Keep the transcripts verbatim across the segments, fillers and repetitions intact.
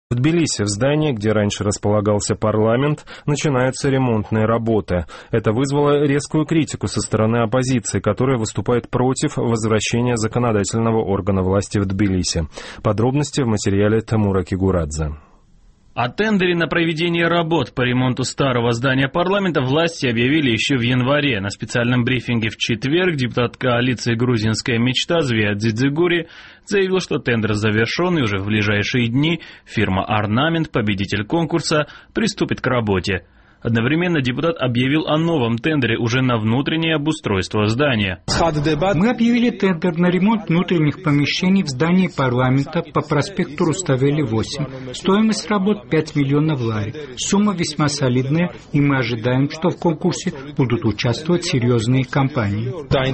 В Тбилиси, в здании, где раньше располагался парламент, начинаются ремонтные работы. Это вызвало резкую критику со стороны оппозиции, которая выступает против возвращения законодательного органа власти в Тбилиси. Подробности в материале Тамура Кигурадзе. О тендере на проведение работ по ремонту старого здания парламента власти объявили еще в январе. На специальном брифинге в четверг депутат коалиции «Грузинская мечта» Звиат Дзидзигури заявил, что тендер завершен, и уже в ближайшие дни фирма «Орнамент», победитель конкурса, приступит к работе. Одновременно депутат объявил о новом тендере уже на внутреннее обустройство здания. Мы объявили тендер на ремонт внутренних помещений в здании парламента по проспекту Руставели восемь. Стоимость работ пять миллионов лари. Сумма весьма солидная, и мы ожидаем, что в конкурсе будут участвовать серьезные компании.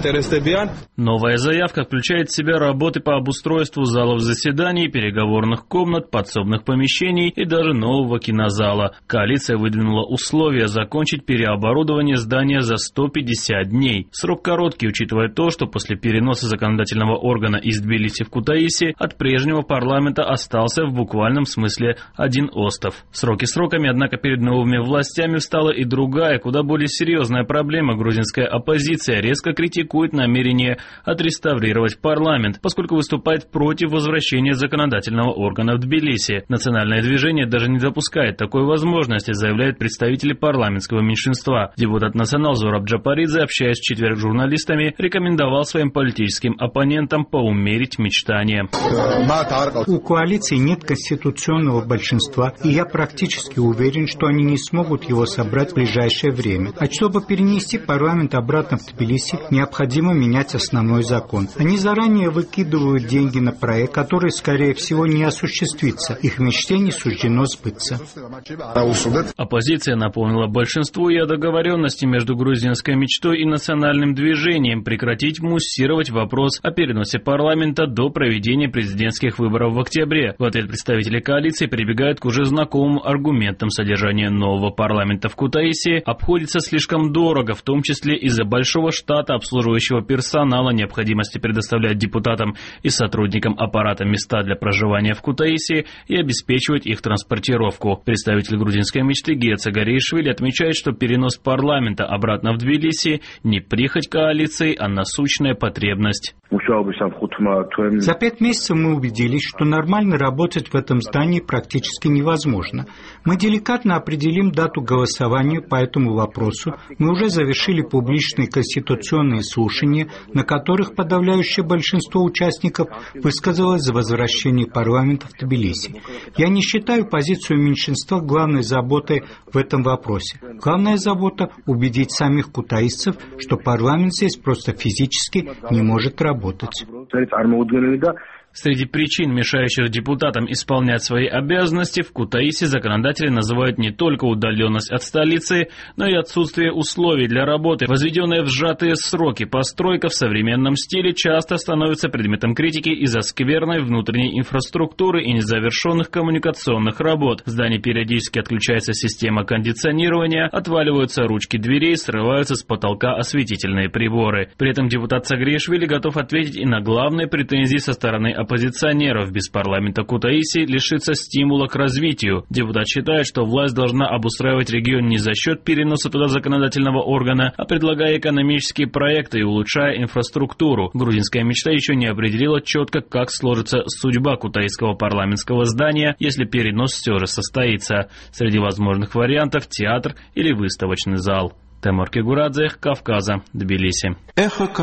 Новая заявка включает в себя работы по обустройству залов заседаний, переговорных комнат, подсобных помещений и даже нового кинозала. Коалиция выдвинула условия условия закончить переоборудование здания за сто пятьдесят дней. Срок короткий, учитывая то, что после переноса законодательного органа из Тбилиси в Кутаиси от прежнего парламента остался в буквальном смысле один остов. Сроки сроками, однако перед новыми властями встала и другая, куда более серьезная проблема. Грузинская оппозиция резко критикует намерение отреставрировать парламент, поскольку выступает против возвращения законодательного органа в Тбилиси. Национальное движение даже не допускает такой возможности, заявляет представитель парламентского меньшинства. Депутат Национал Зураб Джапаридзе, общаясь в четверг с журналистами, рекомендовал своим политическим оппонентам поумерить мечтания. У коалиции нет конституционного большинства, и я практически уверен, что они не смогут его собрать в ближайшее время. А чтобы перенести парламент обратно в Тбилиси, необходимо менять основной закон. Они заранее выкидывают деньги на проект, который, скорее всего, не осуществится. Их мечте не суждено сбыться. Оппозиция напомнила большинству и о договоренности между грузинской мечтой и национальным движением прекратить муссировать вопрос о переносе парламента до проведения президентских выборов в октябре. В ответ представители коалиции прибегают к уже знакомым аргументам. Содержание нового парламента в Кутаиси обходится слишком дорого, в том числе из-за большого штата обслуживающего персонала, необходимости предоставлять депутатам и сотрудникам аппарата места для проживания в Кутаиси и обеспечивать их транспортировку. Представитель грузинской мечты Гия Цагариишвили отмечает, что перенос парламента обратно в Тбилиси не прихоть коалиции, а насущная потребность. За пять месяцев мы убедились, что нормально работать в этом здании практически невозможно. Мы деликатно определим дату голосования по этому вопросу. Мы уже завершили публичные конституционные слушания, на которых подавляющее большинство участников высказалось за возвращение парламента в Тбилиси. Я не считаю позицию меньшинства главной заботой в этом вопросе. Главная забота – убедить самих кутаисцев, что парламент здесь просто физически не может работать. Среди причин, мешающих депутатам исполнять свои обязанности, в Кутаиси законодатели называют не только удаленность от столицы, но и отсутствие условий для работы. Возведенная в сжатые сроки постройка в современном стиле часто становится предметом критики из-за скверной внутренней инфраструктуры и незавершенных коммуникационных работ. В здании периодически отключается система кондиционирования, отваливаются ручки дверей, срываются с потолка осветительные приборы. При этом депутат Цагариишвили готов ответить и на главные претензии со стороны оппозиционеров. Без парламента Кутаиси лишится стимула к развитию. Депутат считает, что власть должна обустраивать регион не за счет переноса туда законодательного органа, а предлагая экономические проекты и улучшая инфраструктуру. Грузинская мечта еще не определила четко, как сложится судьба кутаисского парламентского здания, если перенос все же состоится. Среди возможных вариантов театр или выставочный зал. Тамур Кигурадзе, Кавказа, Тбилиси.